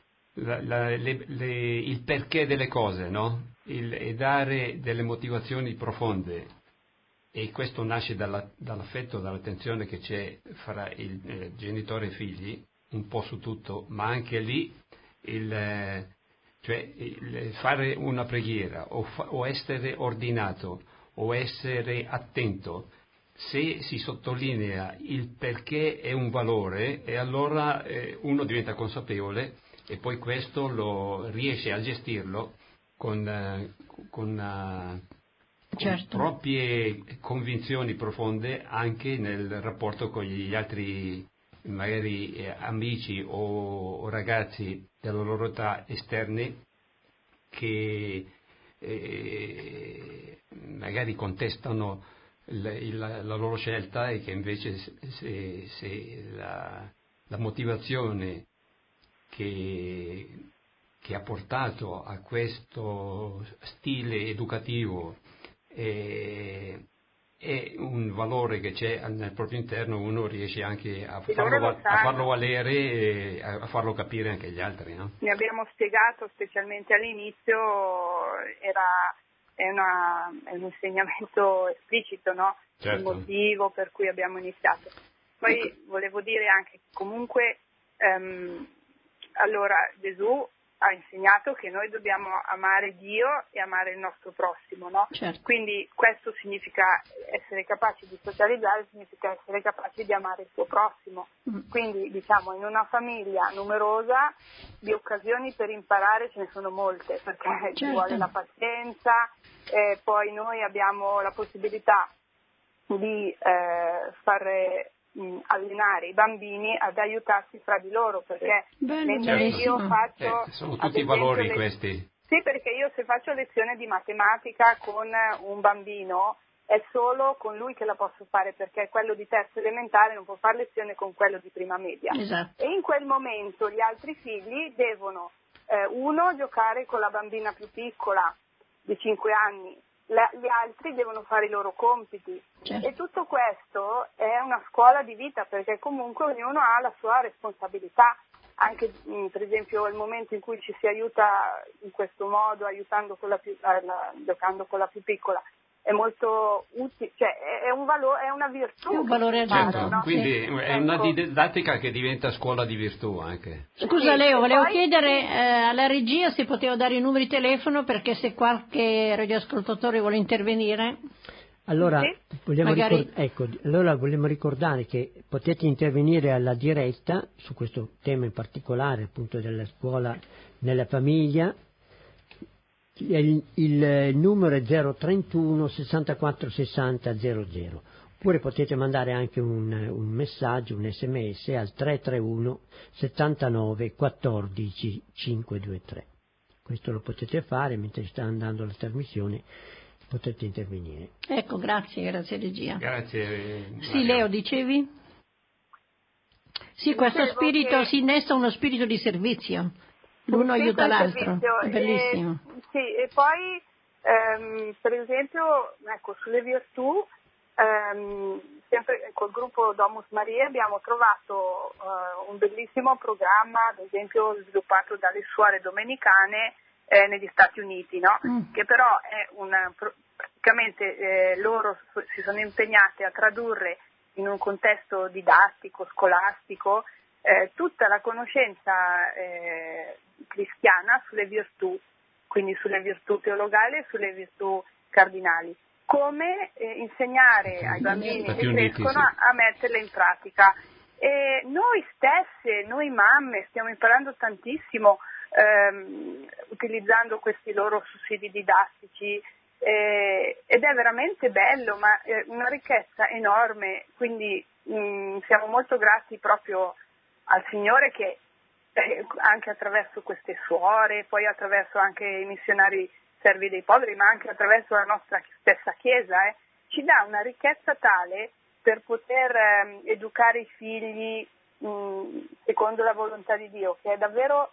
il perché delle cose, no? E dare delle motivazioni profonde, e questo nasce dall'affetto, dall'attenzione che c'è fra il genitore e figli, un po' su tutto, ma anche lì fare una preghiera o essere ordinato o essere attento, se si sottolinea il perché è un valore, e allora uno diventa consapevole e poi questo lo riesce a gestirlo con proprie convinzioni profonde anche nel rapporto con gli altri, magari amici o ragazzi della loro età esterni, che magari contestano la loro scelta, e che invece se la motivazione che ha portato a questo stile educativo è un valore che c'è nel proprio interno, uno riesce anche a farlo valere e a farlo capire anche agli altri, no? Ne abbiamo spiegato, specialmente all'inizio, è un insegnamento esplicito, no? Certo. Il motivo per cui abbiamo iniziato. Poi volevo dire anche che comunque allora Gesù ha insegnato che noi dobbiamo amare Dio e amare il nostro prossimo, no? Certo. Quindi questo significa essere capaci di socializzare, significa essere capaci di amare il suo prossimo. Quindi diciamo, in una famiglia numerosa di occasioni per imparare ce ne sono molte, perché ci vuole la pazienza, poi noi abbiamo la possibilità di fare allenare i bambini ad aiutarsi fra di loro, perché mentre io faccio sono tutti valori questi. Sì, perché io se faccio lezione di matematica con un bambino è solo con lui che la posso fare, perché quello di terza elementare non può fare lezione con quello di prima media. Esatto. E in quel momento gli altri figli devono uno giocare con la bambina più piccola di 5 anni, gli altri devono fare i loro compiti. Certo. E tutto questo è una scuola di vita, perché comunque ognuno ha la sua responsabilità, anche per esempio il momento in cui ci si aiuta in questo modo, aiutando giocando con la più piccola, è molto utile, cioè è un valore, è una virtù. È un valore aggiunto, no? Quindi è una didattica che diventa scuola di virtù anche. Scusa Leo, volevo chiedere alla regia se poteva dare i numeri di telefono, perché se qualche radioascoltatore vuole intervenire. Allora, Sì. vogliamo ricordare che potete intervenire alla diretta su questo tema in particolare, appunto della scuola nella famiglia. Il numero è 031 64 60 00, oppure potete mandare anche un messaggio, un sms al 331 79 14 523. Questo lo potete fare mentre sta andando la trasmissione, potete intervenire. Ecco, grazie regia. Grazie. Sì, Leo, dicevi? Sì, questo spirito si innesta uno spirito di servizio. L'uno aiuta l'altro, è bellissimo. Sì, e poi per esempio, ecco, sulle virtù sempre col gruppo Domus Maria abbiamo trovato un bellissimo programma, ad esempio sviluppato dalle suore domenicane negli Stati Uniti, no? Che però è praticamente loro si sono impegnate a tradurre in un contesto didattico, scolastico, tutta la conoscenza cristiana sulle virtù, quindi sulle virtù teologali e sulle virtù cardinali. Come insegnare ai bambini che crescono a metterle in pratica. E noi stesse, noi mamme, stiamo imparando tantissimo utilizzando questi loro sussidi didattici ed è veramente bello, ma è una ricchezza enorme, quindi siamo molto grati proprio al Signore che anche attraverso queste suore, poi attraverso anche i missionari servi dei poveri, ma anche attraverso la nostra stessa Chiesa, ci dà una ricchezza tale per poter educare i figli secondo la volontà di Dio, che è davvero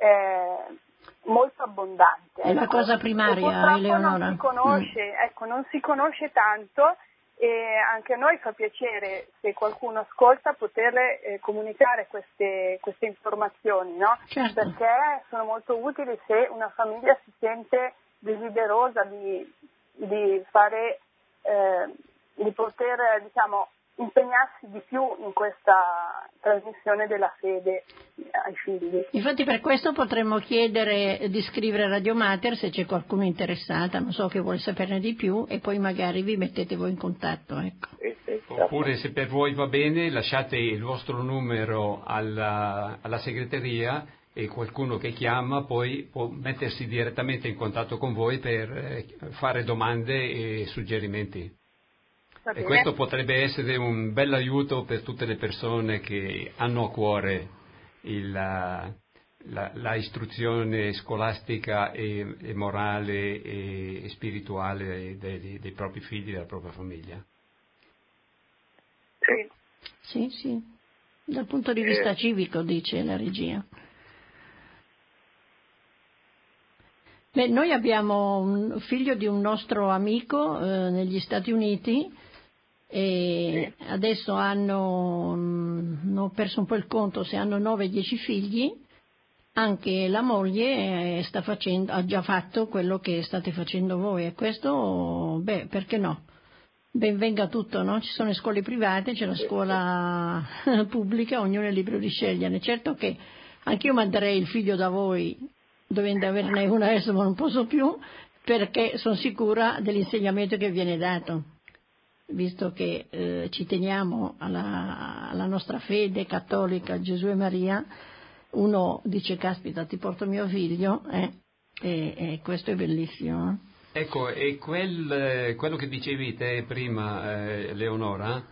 molto abbondante. È la cosa primaria, Eleonora. Non si conosce, non si conosce tanto, e anche a noi fa piacere, se qualcuno ascolta, poterle comunicare queste informazioni, no? Certo. Perché sono molto utili se una famiglia si sente desiderosa di fare, di poter, impegnarsi di più in questa trasmissione della fede ai figli. Infatti per questo potremmo chiedere di scrivere a Radio Mater se c'è qualcuno interessata, non so, che vuole saperne di più, e poi magari vi mettete voi in contatto, ecco. Oppure, se per voi va bene, lasciate il vostro numero alla segreteria e qualcuno che chiama poi può mettersi direttamente in contatto con voi per fare domande e suggerimenti. E questo potrebbe essere un bel aiuto per tutte le persone che hanno a cuore la istruzione scolastica e morale e spirituale dei propri figli, della propria famiglia. Sì, dal punto di vista civico, dice la regia. Beh, noi abbiamo un figlio di un nostro amico negli Stati Uniti e adesso ho perso un po' il conto se hanno 9-10 figli. Anche la moglie ha già fatto quello che state facendo voi, e questo, perché no? Ben venga tutto, no? Ci sono le scuole private, c'è la scuola pubblica, ognuno è libero di sceglierne. Certo che anch'io manderei il figlio da voi, dovendo averne uno adesso ma non posso più, perché sono sicura dell'insegnamento che viene dato, visto che ci teniamo alla nostra fede cattolica, Gesù e Maria. Uno dice: caspita, ti porto mio figlio, e questo è bellissimo. Ecco, e quello che dicevi te prima, Leonora,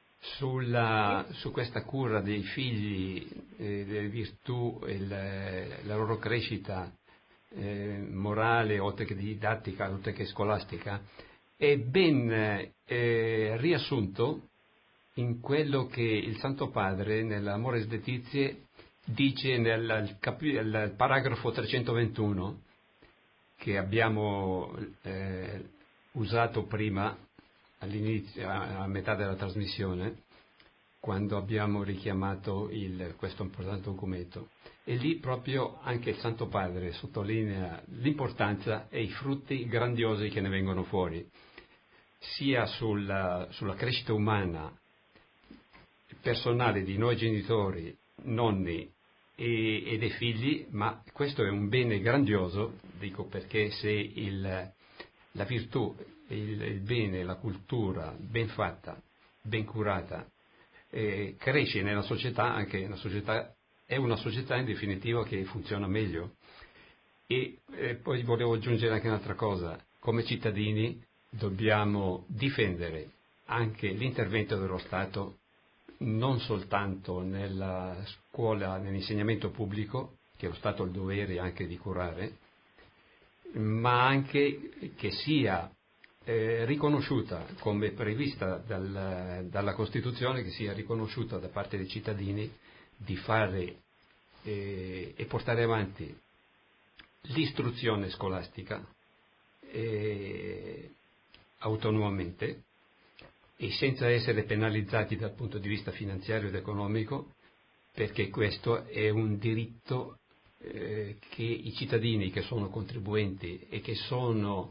su questa cura dei figli, delle virtù e la loro crescita morale, oltre che didattica, oltre che scolastica, è ben riassunto in quello che il Santo Padre nell'Amores Laetizie dice nel paragrafo 321, che abbiamo usato prima all'inizio, a metà della trasmissione, quando abbiamo richiamato questo importante documento. E lì proprio anche il Santo Padre sottolinea l'importanza e i frutti grandiosi che ne vengono fuori, sia sulla crescita umana personale di noi genitori, nonni e dei figli, ma questo è un bene grandioso, dico, perché se la virtù, il bene, la cultura ben fatta, ben curata, cresce nella società, anche una società è una società in definitiva che funziona meglio. E poi volevo aggiungere anche un'altra cosa: come cittadini dobbiamo difendere anche l'intervento dello Stato, non soltanto nella scuola, nell'insegnamento pubblico, che lo Stato ha il dovere anche di curare, ma anche che sia riconosciuta, come prevista dalla Costituzione, che sia riconosciuta da parte dei cittadini di fare e portare avanti l'istruzione scolastica autonomamente, e senza essere penalizzati dal punto di vista finanziario ed economico, perché questo è un diritto che i cittadini che sono contribuenti e che sono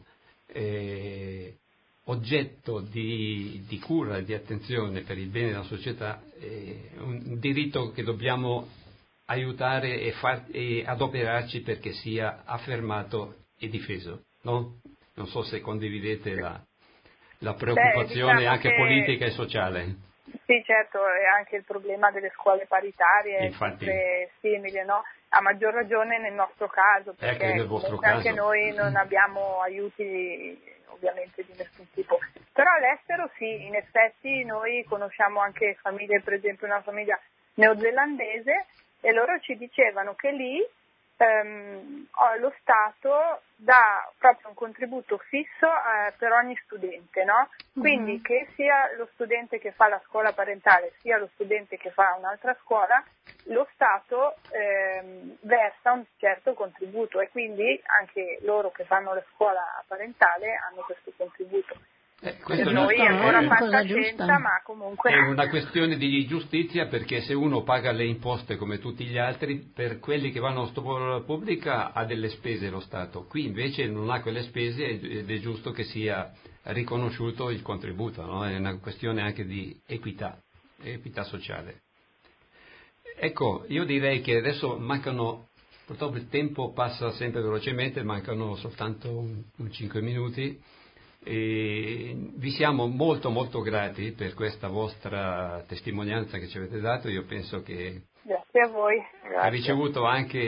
oggetto di cura e di attenzione per il bene della società, è un diritto che dobbiamo aiutare e adoperarci perché sia affermato e difeso, no? Non so se condividete la preoccupazione diciamo anche politica e sociale. Sì, certo, e anche il problema delle scuole paritarie, Infatti, sempre simile, no? A maggior ragione nel nostro caso, perché nel vostro anche caso. noi non abbiamo aiuti ovviamente di nessun tipo. Però all'estero sì, in effetti noi conosciamo anche famiglie, per esempio una famiglia neozelandese, e loro ci dicevano che lì lo Stato dà proprio un contributo fisso per ogni studente, no? Quindi che sia lo studente che fa la scuola parentale sia lo studente che fa un'altra scuola, lo Stato versa un certo contributo e quindi anche loro che fanno la scuola parentale hanno questo contributo. Questo Noi ancora è fantascienza, ma comunque è una questione di giustizia, perché se uno paga le imposte come tutti gli altri, per quelli che vanno a scuola pubblica ha delle spese lo Stato, qui invece non ha quelle spese ed è giusto che sia riconosciuto il contributo, no? È una questione anche di equità sociale. Ecco, io direi che adesso mancano, purtroppo il tempo passa sempre velocemente, mancano soltanto un 5 minuti. E vi siamo molto molto grati per questa vostra testimonianza che ci avete dato. Io penso che grazie a voi. ha ricevuto anche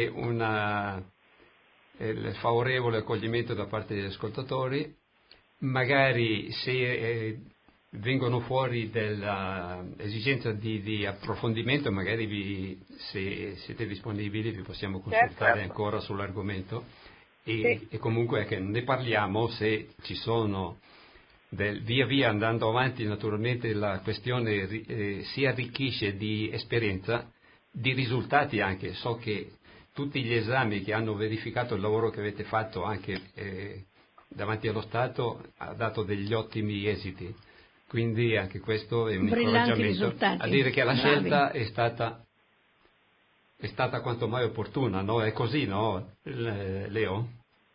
il favorevole accoglimento da parte degli ascoltatori. Magari se vengono fuori dell'esigenza di approfondimento, magari se siete disponibili vi possiamo consultare ancora sull'argomento. E comunque che ne parliamo se ci sono via via andando avanti. Naturalmente la questione si arricchisce di esperienza, di risultati anche. So che tutti gli esami che hanno verificato il lavoro che avete fatto anche davanti allo Stato ha dato degli ottimi esiti, quindi anche questo è un incoraggiamento a dire che la scelta è stata quanto mai opportuna, no? È così, no, Leo?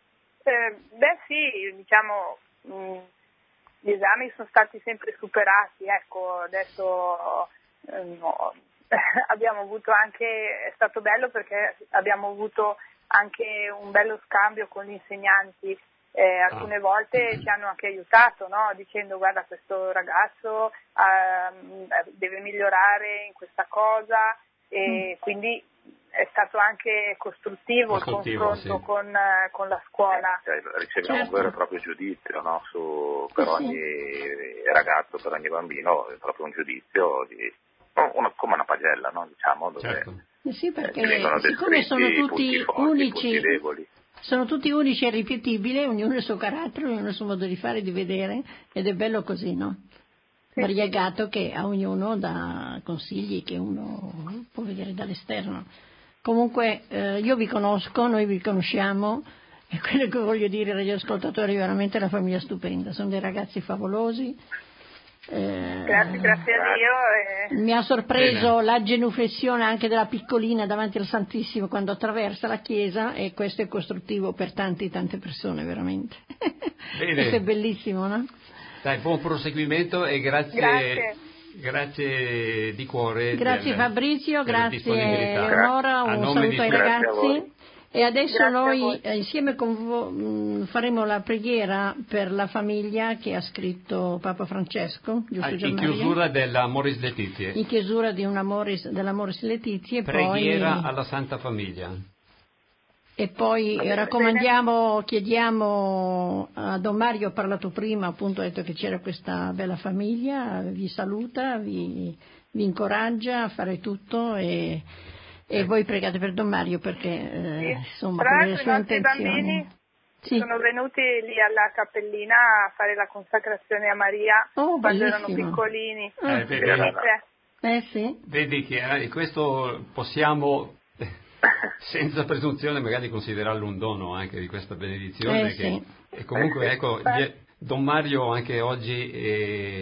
Sì, diciamo, gli esami sono stati sempre superati, ecco, adesso abbiamo avuto anche, è stato bello perché abbiamo avuto anche un bello scambio con gli insegnanti, alcune volte ci hanno anche aiutato, no? Dicendo guarda questo ragazzo deve migliorare in questa cosa, e quindi è stato anche costruttivo il confronto con la scuola. Riceviamo un vero e proprio giudizio, no? Per ogni ragazzo, per ogni bambino, è proprio un giudizio come una pagella, no? Diciamo, dove sì, perché vengono siccome sono tutti punti forti, unici, punti deboli. Sono tutti unici e irripetibili, ognuno il suo carattere, ognuno il suo modo di fare e di vedere, ed è bello così, no? Variegato, che a ognuno dà consigli che uno può vedere dall'esterno. Comunque io vi conosco, noi vi conosciamo, e quello che voglio dire agli ascoltatori è veramente una famiglia stupenda, sono dei ragazzi favolosi. Grazie a Dio. Mi ha sorpreso la genuflessione anche della piccolina davanti al Santissimo quando attraversa la chiesa, e questo è costruttivo per tante persone, veramente. Questo è bellissimo, no? Dai, buon proseguimento e grazie di cuore. Grazie Fabrizio, grazie Eleonora, un saluto ai ragazzi. E adesso noi insieme con voi faremo la preghiera per la famiglia che ha scritto Papa Francesco, giusto in chiusura della Moris Laetitia. In chiusura della Moris Laetitia. Preghiera alla Santa Famiglia. E poi chiediamo a Don Mario, ha parlato prima, appunto ha detto che c'era questa bella famiglia, vi saluta, vi incoraggia a fare tutto e voi pregate per Don Mario perché insomma per le sue intenzioni. I bambini sono venuti lì alla cappellina a fare la consacrazione a Maria quando erano piccolini. Sì. Vedi che questo possiamo senza presunzione magari considerarlo un dono anche di questa benedizione e comunque ecco Don Mario anche oggi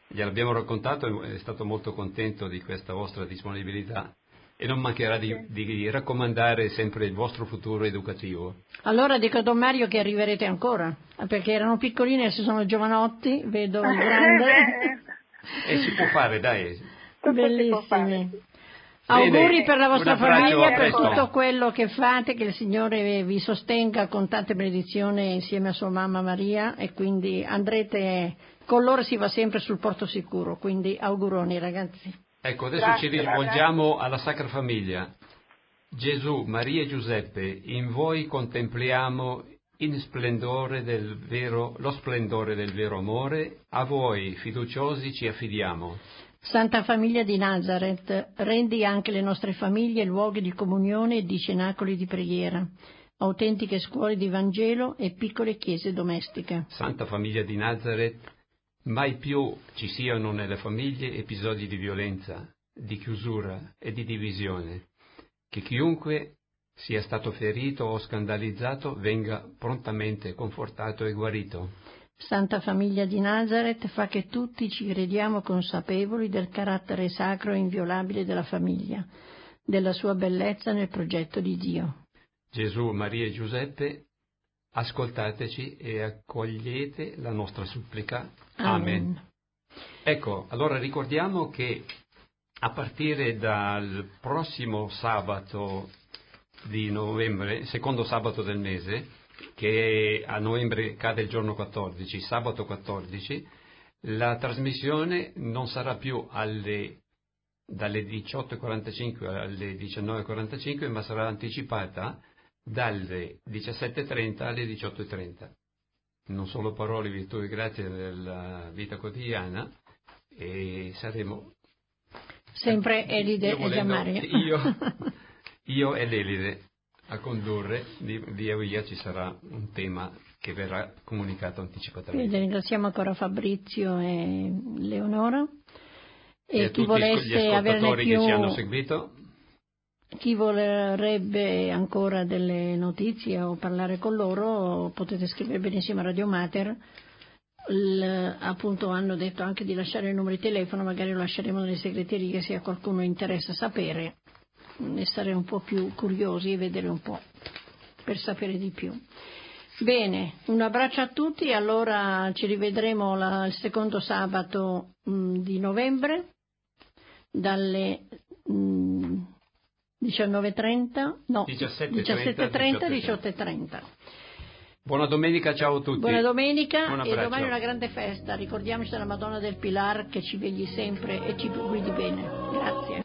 gliel'abbiamo raccontato, è stato molto contento di questa vostra disponibilità e non mancherà di raccomandare sempre il vostro futuro educativo. Allora dico a Don Mario che arriverete ancora, perché erano piccolini e si sono giovanotti, vedo il grande. Si può fare, dai. Bellissimi. Auguri per la vostra famiglia, per tutto quello che fate, che il Signore vi sostenga con tante benedizioni insieme a sua mamma Maria, e quindi andrete, con loro si va sempre sul porto sicuro, quindi auguroni ragazzi. Ecco, adesso ci rivolgiamo alla Sacra Famiglia. Gesù, Maria e Giuseppe, in voi contempliamo lo splendore del vero amore, a voi fiduciosi ci affidiamo. Santa Famiglia di Nazareth, rendi anche le nostre famiglie luoghi di comunione e di cenacoli di preghiera, autentiche scuole di Vangelo e piccole chiese domestiche. Santa Famiglia di Nazareth, mai più ci siano nelle famiglie episodi di violenza, di chiusura e di divisione, che chiunque sia stato ferito o scandalizzato venga prontamente confortato e guarito. Santa Famiglia di Nazareth, fa che tutti ci crediamo consapevoli del carattere sacro e inviolabile della famiglia, della sua bellezza nel progetto di Dio. Gesù, Maria e Giuseppe, ascoltateci e accogliete la nostra supplica. Amen. Ecco, allora ricordiamo che a partire dal prossimo sabato di novembre, secondo sabato del mese, che a novembre cade il giorno 14, sabato 14, la trasmissione non sarà più dalle 18.45 alle 19.45, ma sarà anticipata dalle 17.30 alle 18.30. Non solo parole, virtù e grazie della vita quotidiana, e saremo sempre Elide e Gianmario. Io e l'Elide a condurre, via via ci sarà un tema che verrà comunicato anticipatamente. Quindi ringraziamo ancora Fabrizio e Leonora e chi volesse averne più, che ci hanno seguito. Chi vorrebbe ancora delle notizie o parlare con loro potete scrivere benissimo a Radio Mater. Appunto hanno detto anche di lasciare il numero di telefono, magari lo lasceremo nelle segreterie se a qualcuno interessa sapere e stare un po' più curiosi e vedere un po' per sapere di più. Bene, un abbraccio a tutti, allora ci rivedremo il secondo sabato di novembre dalle 19.30, no, 17.30, 18.30. Buona domenica, ciao a tutti. Buona domenica e domani una grande festa, ricordiamoci della Madonna del Pilar che ci vegli sempre e ci guidi bene. Grazie.